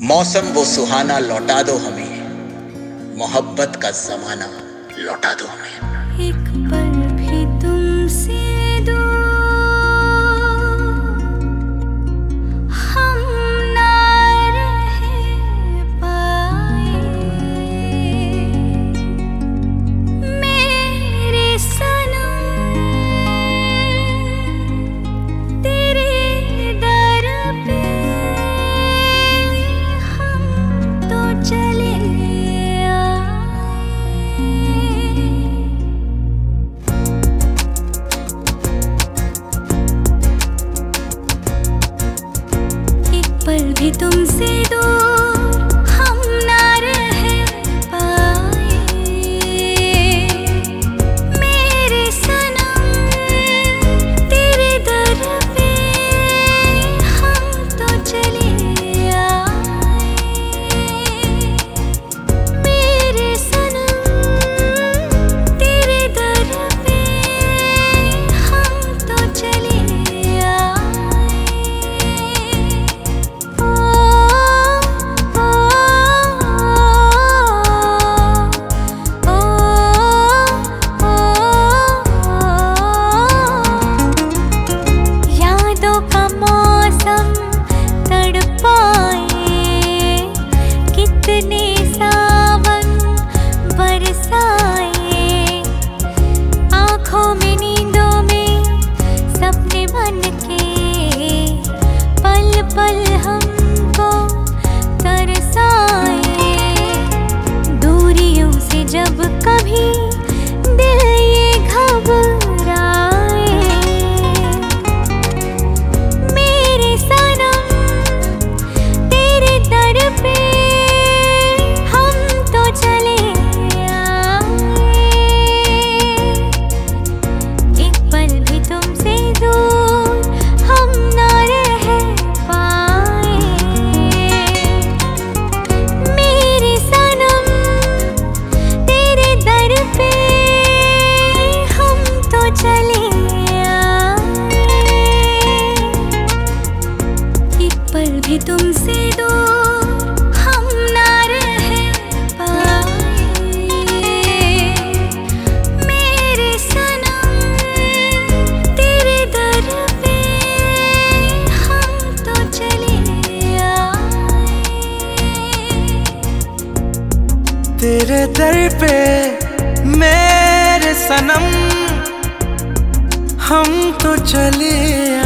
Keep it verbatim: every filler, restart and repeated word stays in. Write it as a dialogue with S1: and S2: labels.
S1: मौसम वो सुहाना लौटा दो हमें, मोहब्बत का जमाना लौटा दो हमें।
S2: एक पल भी तुमसे दूर हम ना रह पाए, मेरे सनम तेरे दर पे हम तो चले पल भी तुमसे दूर हम ना रह पाए, मेरे सनम तेरे दर पे हम तो चले आए, मेरे सनम तेरे दर पे हम तो चले पल हमको तरसाए, दूरियों से जब कभी दिल ये घबराए, मेरे सनम तेरे दर पे हम तो चले आए, एक पल भी तुमसे दूर हम ना रह पाए, मेरे सनम तेरे दर पे हम तो चले आए, एक पल भी तुमसे दूर हम ना रह पाए, मेरे सनम तेरे दर पे हम तो चले आए,
S3: तेरे दर पे मेरे सनम हम तो चले